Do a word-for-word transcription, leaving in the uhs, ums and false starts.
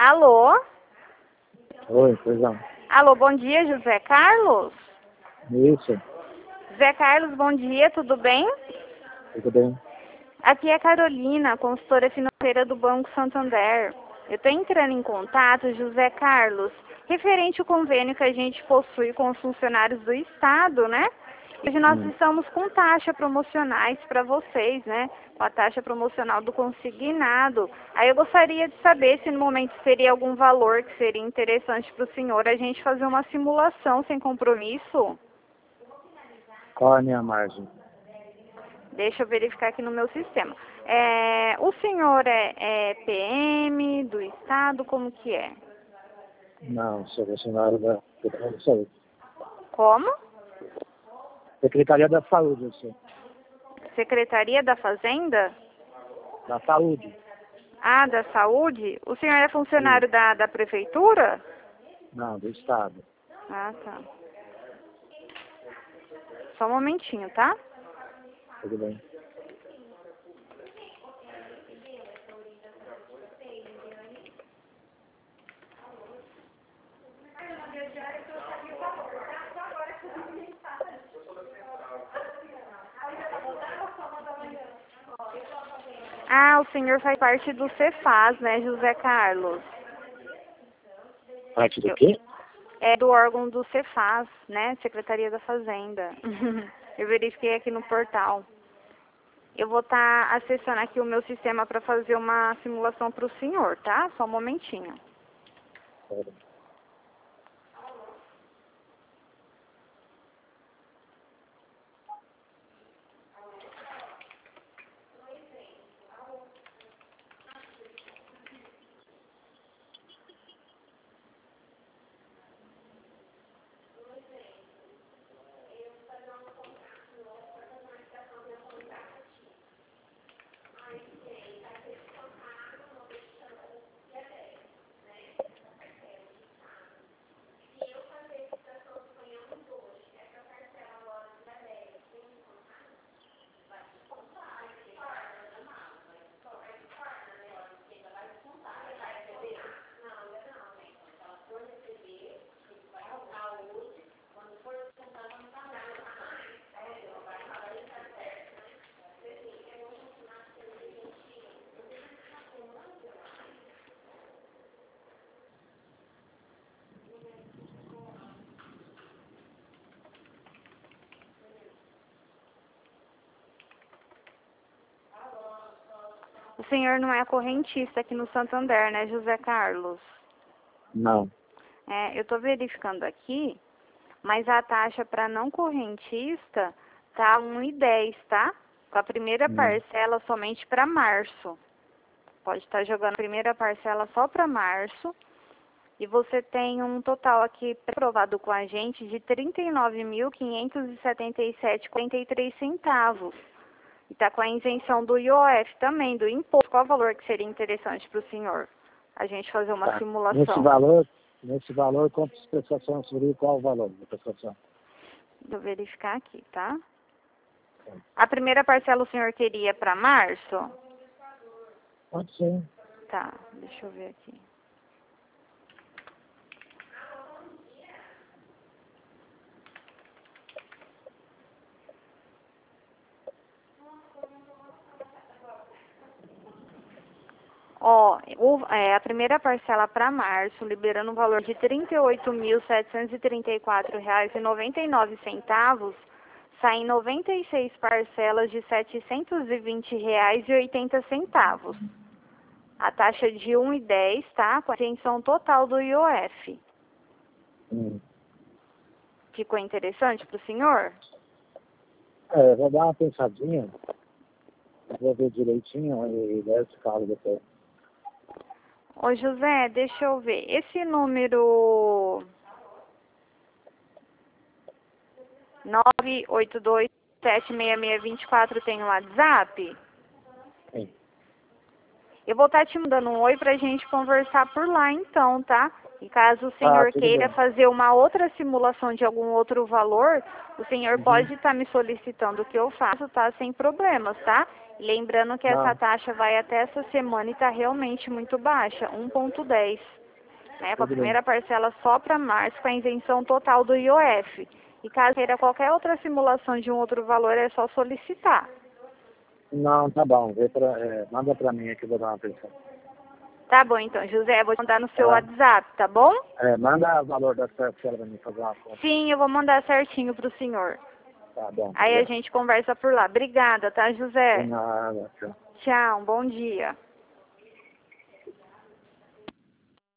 Alô? Oi, pois não. Alô, bom dia, José Carlos? Isso, José Carlos, bom dia, tudo bem? tudo bem? Aqui é Carolina, consultora financeira do Banco Santander. Eu estou entrando em contato, José Carlos, referente ao convênio que a gente possui com os funcionários do Estado, né? Hoje nós Hum. estamos com taxas promocionais para vocês, né? Com a taxa promocional do consignado. Aí eu gostaria de saber se no momento seria algum valor que seria interessante para o senhor a gente fazer uma simulação sem compromisso. Qual é a minha margem? Deixa eu verificar aqui no meu sistema. É, o senhor é, é P M do Estado, como que é? Não, sou funcionário da Secretaria da Saúde. Como? Secretaria da Saúde, eu sou. Secretaria da Fazenda? Da Saúde. Ah, da Saúde? O senhor é Sim. funcionário da, da Prefeitura? Não, do Estado. Ah, tá. Só um momentinho, tá? Tudo bem. Ah, o senhor faz parte do Cefaz, né, José Carlos? Parte do Eu- quê? É do órgão do Cefaz, né, Secretaria da Fazenda. Eu verifiquei aqui no portal. Eu vou estar acessando aqui o meu sistema para fazer uma simulação para o senhor, tá? Só um momentinho. Pera. O senhor não é correntista aqui no Santander, né, José Carlos? Não. É, eu estou verificando aqui, mas a taxa para não correntista tá um e dez, tá? Com a primeira Hum. parcela somente para março. Pode estar jogando a primeira parcela só para março. E você tem um total aqui aprovado com a gente de trinta e nove mil quinhentos e setenta e sete reais e quarenta e três centavos. E está com a isenção do I O F também, do imposto. Qual o valor que seria interessante para o senhor? A gente fazer uma Tá. Nesse simulação. valor, nesse valor, quantas prestações seria? Qual o valor da prestação? Vou verificar aqui, tá? Tá. A primeira parcela o senhor queria para março? Pode ser. Tá, deixa eu ver aqui. Ó, o- é, a primeira parcela para março, liberando um valor de trinta e oito mil setecentos e trinta e quatro reais e noventa e nove centavos, saem noventa e seis parcelas de setecentos e vinte reais e oitenta centavos. A taxa de um e dez, tá? Com a isenção total do I O F. Hum. Ficou interessante para o senhor? É, vou dar uma pensadinha. Vou ver direitinho e der esse carro depois. Ô José, deixa eu ver. Esse número nove oito dois sete seis seis dois quatro tem um WhatsApp? Sim. Eu vou estar te mandando um oi pra gente conversar por lá então, tá? E caso o Ah, senhor tudo queira bem. fazer uma outra simulação de algum outro valor, o senhor Uhum. pode estar me solicitando o que eu faço, tá? Sem problemas, tá? Lembrando que Não. essa taxa vai até essa semana e está realmente muito baixa, um ponto dez. Né, com a Tudo primeira bem. parcela só para março, com a isenção total do I O F. E caso queira qualquer outra simulação de um outro valor, é só solicitar. Não, tá bom. Vê pra, é, manda pra mim aqui, vou dar uma atenção. Tá bom, então, José, vou mandar no seu Tá? WhatsApp, tá bom? É, manda o valor da parcela pra mim fazer uma conta. Sim, eu vou mandar certinho pro senhor. Tá bom. Aí a Obrigado. gente conversa por lá. Obrigada, tá, De José? nada. Tchau. Tchau, um bom dia.